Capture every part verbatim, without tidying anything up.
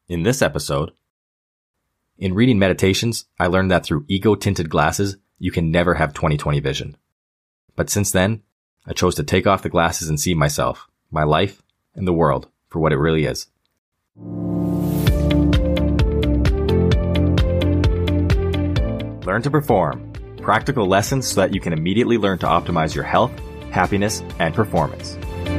In this episode, in reading Meditations, I learned that through ego-tinted glasses, you can never have twenty twenty vision. But since then, I chose to take off the glasses and see myself, my life, and the world for what it really is. Learn to perform. Practical lessons so that you can immediately learn to optimize your health, happiness, and performance.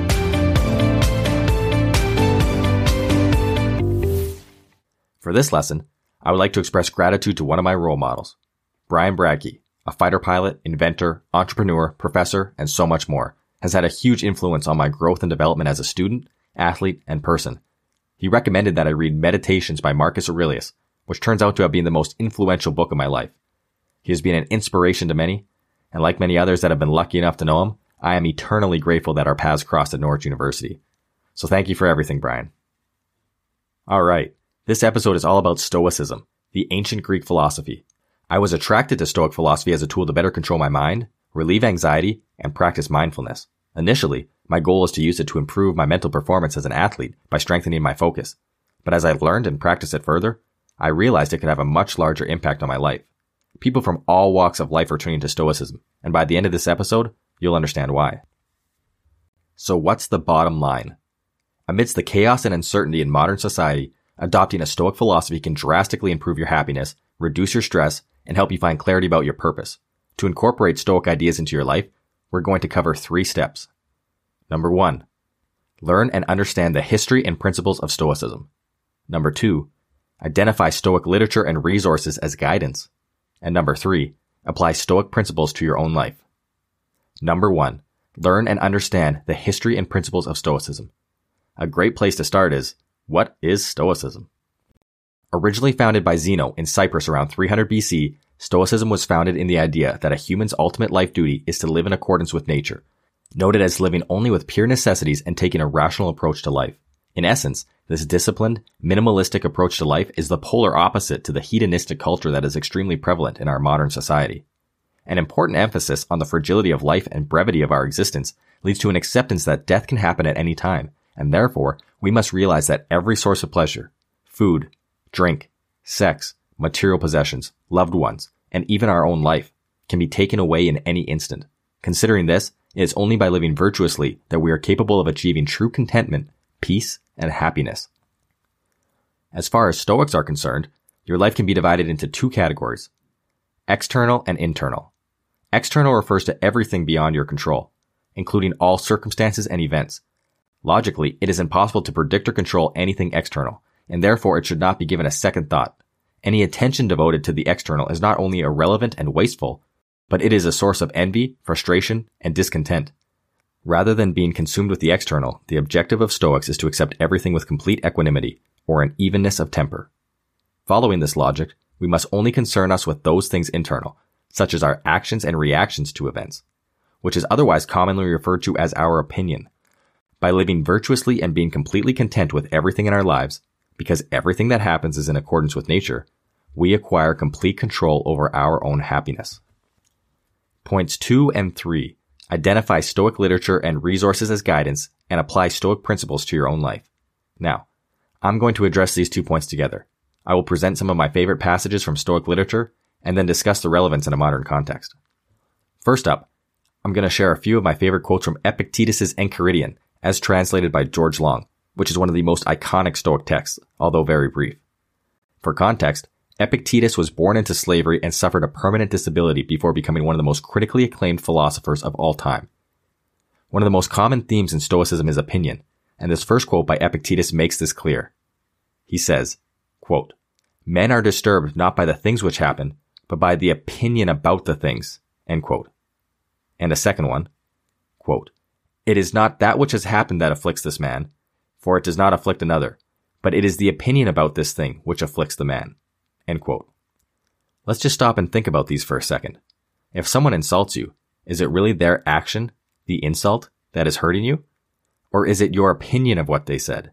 For this lesson, I would like to express gratitude to one of my role models, Brian Bradke, a fighter pilot, inventor, entrepreneur, professor, and so much more, has had a huge influence on my growth and development as a student, athlete, and person. He recommended that I read Meditations by Marcus Aurelius, which turns out to have been the most influential book of my life. He has been an inspiration to many, and like many others that have been lucky enough to know him, I am eternally grateful that our paths crossed at Norwich University. So thank you for everything, Brian. All right. This episode is all about Stoicism, the ancient Greek philosophy. I was attracted to Stoic philosophy as a tool to better control my mind, relieve anxiety, and practice mindfulness. Initially, my goal is to use it to improve my mental performance as an athlete by strengthening my focus. But as I learned and practiced it further, I realized it could have a much larger impact on my life. People from all walks of life are turning to Stoicism, and by the end of this episode, you'll understand why. So what's the bottom line? Amidst the chaos and uncertainty in modern society, adopting a Stoic philosophy can drastically improve your happiness, reduce your stress, and help you find clarity about your purpose. To incorporate Stoic ideas into your life, we're going to cover three steps. Number one, learn and understand the history and principles of Stoicism. Number two, identify Stoic literature and resources as guidance. And number three, apply Stoic principles to your own life. Number one, learn and understand the history and principles of Stoicism. A great place to start is, what is Stoicism? Originally founded by Zeno in Cyprus around three hundred B C, Stoicism was founded in the idea that a human's ultimate life duty is to live in accordance with nature, noted as living only with pure necessities and taking a rational approach to life. In essence, this disciplined, minimalistic approach to life is the polar opposite to the hedonistic culture that is extremely prevalent in our modern society. An important emphasis on the fragility of life and brevity of our existence leads to an acceptance that death can happen at any time, and therefore, we must realize that every source of pleasure, food, drink, sex, material possessions, loved ones, and even our own life, can be taken away in any instant. Considering this, it is only by living virtuously that we are capable of achieving true contentment, peace, and happiness. As far as Stoics are concerned, your life can be divided into two categories, external and internal. External refers to everything beyond your control, including all circumstances and events. Logically, it is impossible to predict or control anything external, and therefore it should not be given a second thought. Any attention devoted to the external is not only irrelevant and wasteful, but it is a source of envy, frustration, and discontent. Rather than being consumed with the external, the objective of Stoics is to accept everything with complete equanimity, or an evenness of temper. Following this logic, we must only concern us with those things internal, such as our actions and reactions to events, which is otherwise commonly referred to as our opinion. By living virtuously and being completely content with everything in our lives, because everything that happens is in accordance with nature, we acquire complete control over our own happiness. Points two and three. Identify Stoic literature and resources as guidance and apply Stoic principles to your own life. Now, I'm going to address these two points together. I will present some of my favorite passages from Stoic literature and then discuss the relevance in a modern context. First up, I'm going to share a few of my favorite quotes from Epictetus' Enchiridion, as translated by George Long, which is one of the most iconic Stoic texts, although very brief. For context, Epictetus was born into slavery and suffered a permanent disability before becoming one of the most critically acclaimed philosophers of all time. One of the most common themes in Stoicism is opinion, and this first quote by Epictetus makes this clear. He says, quote, "Men are disturbed not by the things which happen, but by the opinion about the things," end quote. And a second one, quote, "It is not that which has happened that afflicts this man, for it does not afflict another, but it is the opinion about this thing which afflicts the man," end quote. Let's just stop and think about these for a second. If someone insults you, is it really their action, the insult, that is hurting you? Or is it your opinion of what they said?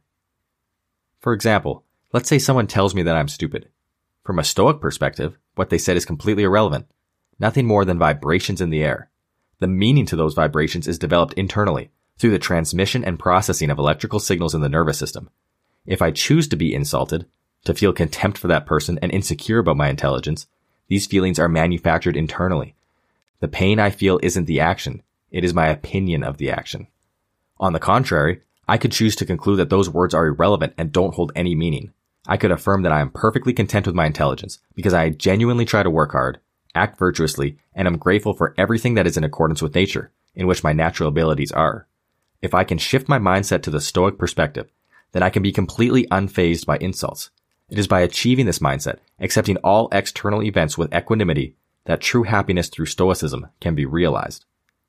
For example, let's say someone tells me that I'm stupid. From a Stoic perspective, what they said is completely irrelevant, nothing more than vibrations in the air. The meaning to those vibrations is developed internally through the transmission and processing of electrical signals in the nervous system. If I choose to be insulted, to feel contempt for that person and insecure about my intelligence, these feelings are manufactured internally. The pain I feel isn't the action, it is my opinion of the action. On the contrary, I could choose to conclude that those words are irrelevant and don't hold any meaning. I could affirm that I am perfectly content with my intelligence because I genuinely try to work hard, act virtuously, and am grateful for everything that is in accordance with nature, in which my natural abilities are. If I can shift my mindset to the Stoic perspective, then I can be completely unfazed by insults. It is by achieving this mindset, accepting all external events with equanimity, that true happiness through Stoicism can be realized.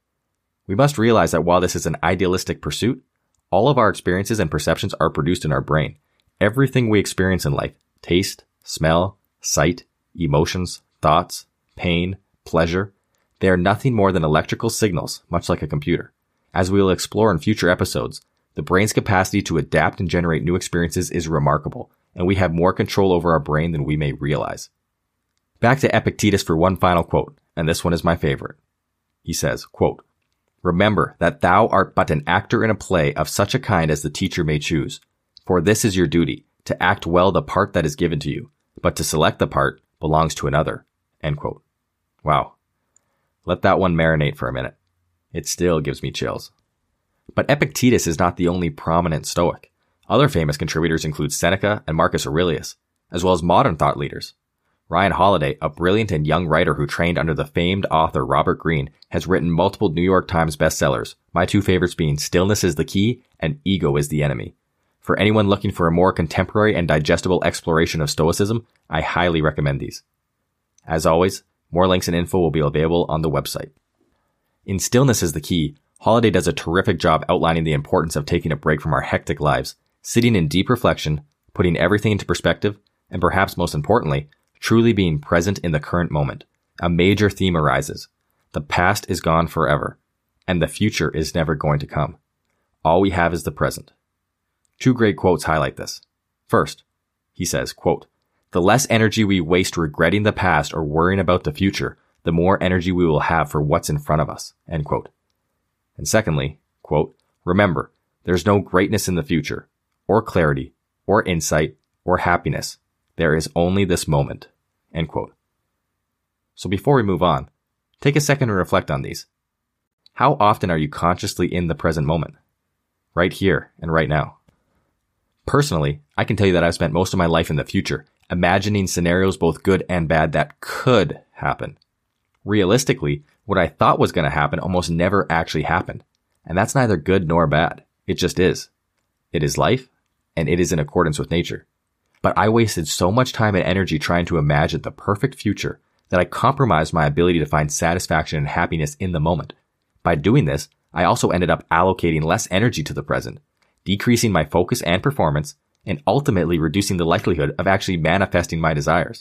We must realize that while this is an idealistic pursuit, all of our experiences and perceptions are produced in our brain. Everything we experience in life, taste, smell, sight, emotions, thoughts, pain, pleasure, they are nothing more than electrical signals, much like a computer. As we will explore in future episodes, the brain's capacity to adapt and generate new experiences is remarkable, and we have more control over our brain than we may realize. Back to Epictetus for one final quote, and this one is my favorite. He says, quote, "Remember that thou art but an actor in a play of such a kind as the teacher may choose. For this is your duty, to act well the part that is given to you, but to select the part belongs to another." End quote. Wow. Let that one marinate for a minute. It still gives me chills. But Epictetus is not the only prominent Stoic. Other famous contributors include Seneca and Marcus Aurelius, as well as modern thought leaders. Ryan Holiday, a brilliant and young writer who trained under the famed author Robert Greene, has written multiple New York Times bestsellers, my two favorites being Stillness is the Key and Ego is the Enemy. For anyone looking for a more contemporary and digestible exploration of Stoicism, I highly recommend these. As always, more links and info will be available on the website. In Stillness is the Key, Holiday does a terrific job outlining the importance of taking a break from our hectic lives, sitting in deep reflection, putting everything into perspective, and perhaps most importantly, truly being present in the current moment. A major theme arises. The past is gone forever, and the future is never going to come. All we have is the present. Two great quotes highlight this. First, he says, quote, "The less energy we waste regretting the past or worrying about the future, the more energy we will have for what's in front of us." End quote. And secondly, quote, "Remember, there's no greatness in the future, or clarity, or insight, or happiness. There is only this moment." End quote. So before we move on, take a second to reflect on these. How often are you consciously in the present moment? Right here and right now. Personally, I can tell you that I've spent most of my life in the future, imagining scenarios both good and bad that could happen. Realistically, what I thought was going to happen almost never actually happened. And that's neither good nor bad. It just is. It is life, and it is in accordance with nature. But I wasted so much time and energy trying to imagine the perfect future that I compromised my ability to find satisfaction and happiness in the moment. By doing this, I also ended up allocating less energy to the present, decreasing my focus and performance, and ultimately reducing the likelihood of actually manifesting my desires.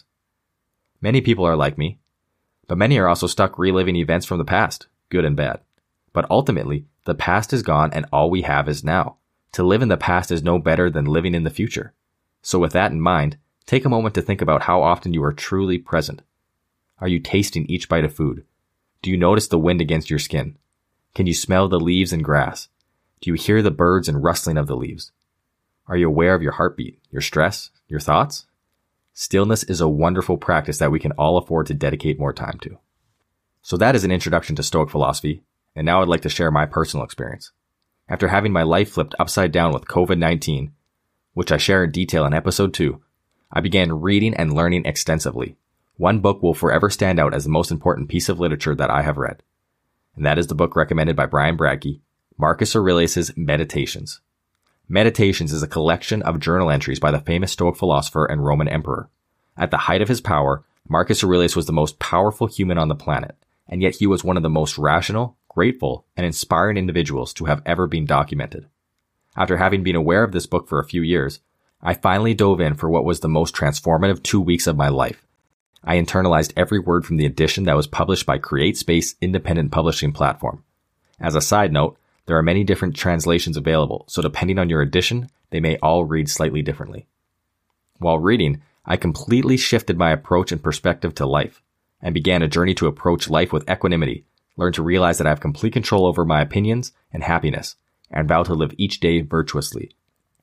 Many people are like me, but many are also stuck reliving events from the past, good and bad. But ultimately, the past is gone and all we have is now. To live in the past is no better than living in the future. So with that in mind, take a moment to think about how often you are truly present. Are you tasting each bite of food? Do you notice the wind against your skin? Can you smell the leaves and grass? Do you hear the birds and rustling of the leaves? Are you aware of your heartbeat, your stress, your thoughts? Stillness is a wonderful practice that we can all afford to dedicate more time to. So that is an introduction to Stoic philosophy, and now I'd like to share my personal experience. After having my life flipped upside down with covid nineteen, which I share in detail in episode two, I began reading and learning extensively. One book will forever stand out as the most important piece of literature that I have read, and that is the book recommended by Brian Bradkey, Marcus Aurelius' Meditations. Meditations is a collection of journal entries by the famous Stoic philosopher and Roman emperor. At the height of his power, Marcus Aurelius was the most powerful human on the planet, and yet he was one of the most rational, grateful, and inspiring individuals to have ever been documented. After having been aware of this book for a few years, I finally dove in for what was the most transformative two weeks of my life. I internalized every word from the edition that was published by CreateSpace independent publishing platform. As a side note, there are many different translations available, so depending on your edition, they may all read slightly differently. While reading, I completely shifted my approach and perspective to life, and began a journey to approach life with equanimity, learn to realize that I have complete control over my opinions and happiness, and vow to live each day virtuously.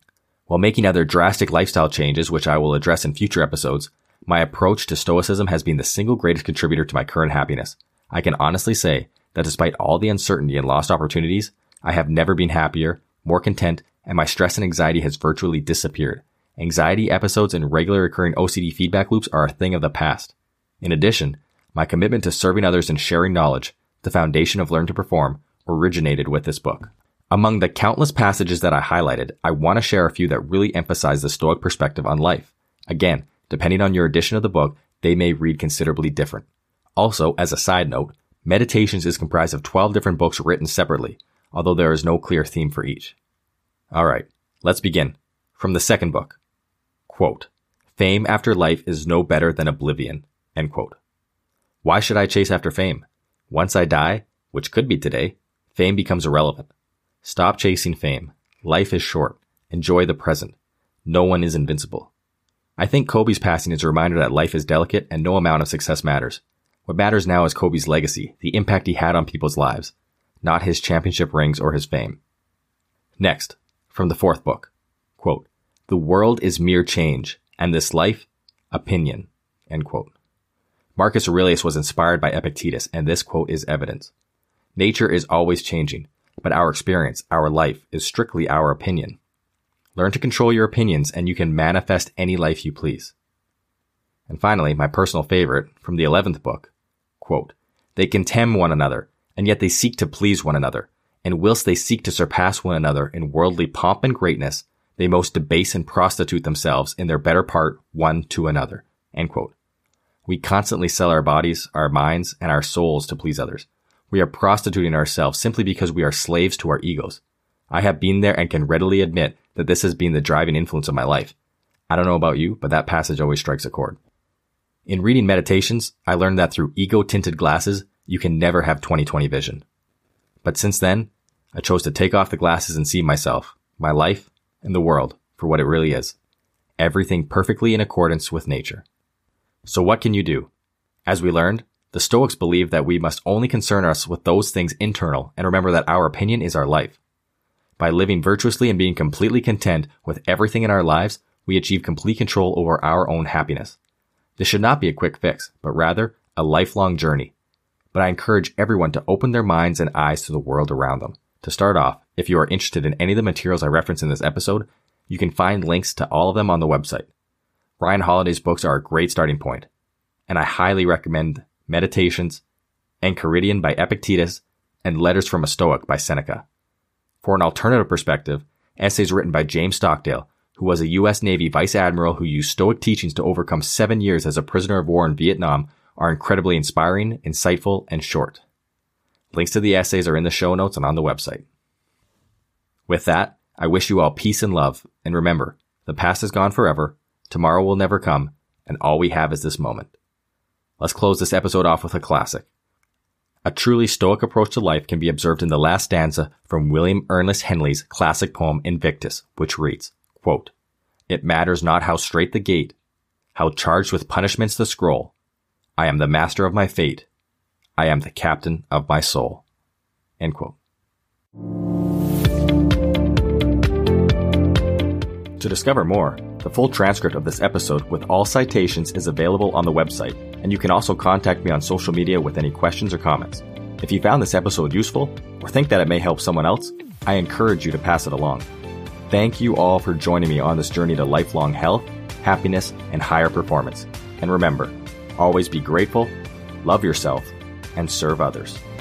While making other drastic lifestyle changes, which I will address in future episodes, my approach to Stoicism has been the single greatest contributor to my current happiness. I can honestly say that despite all the uncertainty and lost opportunities, I have never been happier, more content, and my stress and anxiety has virtually disappeared. Anxiety episodes and regular recurring O C D feedback loops are a thing of the past. In addition, my commitment to serving others and sharing knowledge, the foundation of Learn to Perform, originated with this book. Among the countless passages that I highlighted, I want to share a few that really emphasize the Stoic perspective on life. Again, depending on your edition of the book, they may read considerably different. Also, as a side note, Meditations is comprised of twelve different books written separately, although there is no clear theme for each. Alright, let's begin. From the second book. Quote, "Fame after life is no better than oblivion." End quote. Why should I chase after fame? Once I die, which could be today, fame becomes irrelevant. Stop chasing fame. Life is short. Enjoy the present. No one is invincible. I think Kobe's passing is a reminder that life is delicate and no amount of success matters. What matters now is Kobe's legacy, the impact he had on people's lives, not his championship rings or his fame. Next, from the fourth book. Quote, "The world is mere change, and this life, opinion." End quote. Marcus Aurelius was inspired by Epictetus, and this quote is evidence. Nature is always changing, but our experience, our life, is strictly our opinion. Learn to control your opinions, and you can manifest any life you please. And finally, my personal favorite, from the eleventh book. Quote, "They contemn one another, and yet they seek to please one another. And whilst they seek to surpass one another in worldly pomp and greatness, they most debase and prostitute themselves in their better part one to another." End quote. We constantly sell our bodies, our minds, and our souls to please others. We are prostituting ourselves simply because we are slaves to our egos. I have been there and can readily admit that this has been the driving influence of my life. I don't know about you, but that passage always strikes a chord. In reading Meditations, I learned that through ego-tinted glasses, you can never have twenty twenty vision. But since then, I chose to take off the glasses and see myself, my life, and the world for what it really is. Everything perfectly in accordance with nature. So what can you do? As we learned, the Stoics believe that we must only concern us with those things internal and remember that our opinion is our life. By living virtuously and being completely content with everything in our lives, we achieve complete control over our own happiness. This should not be a quick fix, but rather a lifelong journey. But I encourage everyone to open their minds and eyes to the world around them. To start off, if you are interested in any of the materials I reference in this episode, you can find links to all of them on the website. Ryan Holiday's books are a great starting point, and I highly recommend Meditations, Enchiridion by Epictetus, and Letters from a Stoic by Seneca. For an alternative perspective, essays written by James Stockdale, who was a U S Navy Vice Admiral who used Stoic teachings to overcome seven years as a prisoner of war in Vietnam, are incredibly inspiring, insightful, and short. Links to the essays are in the show notes and on the website. With that, I wish you all peace and love, and remember, the past is gone forever, tomorrow will never come, and all we have is this moment. Let's close this episode off with a classic. A truly Stoic approach to life can be observed in the last stanza from William Ernest Henley's classic poem Invictus, which reads, quote, "It matters not how straight the gate, how charged with punishments the scroll. I am the master of my fate. I am the captain of my soul." End quote. To discover more, the full transcript of this episode with all citations is available on the website, and you can also contact me on social media with any questions or comments. If you found this episode useful, or think that it may help someone else, I encourage you to pass it along. Thank you all for joining me on this journey to lifelong health, happiness, and higher performance. And remember, always be grateful, love yourself, and serve others.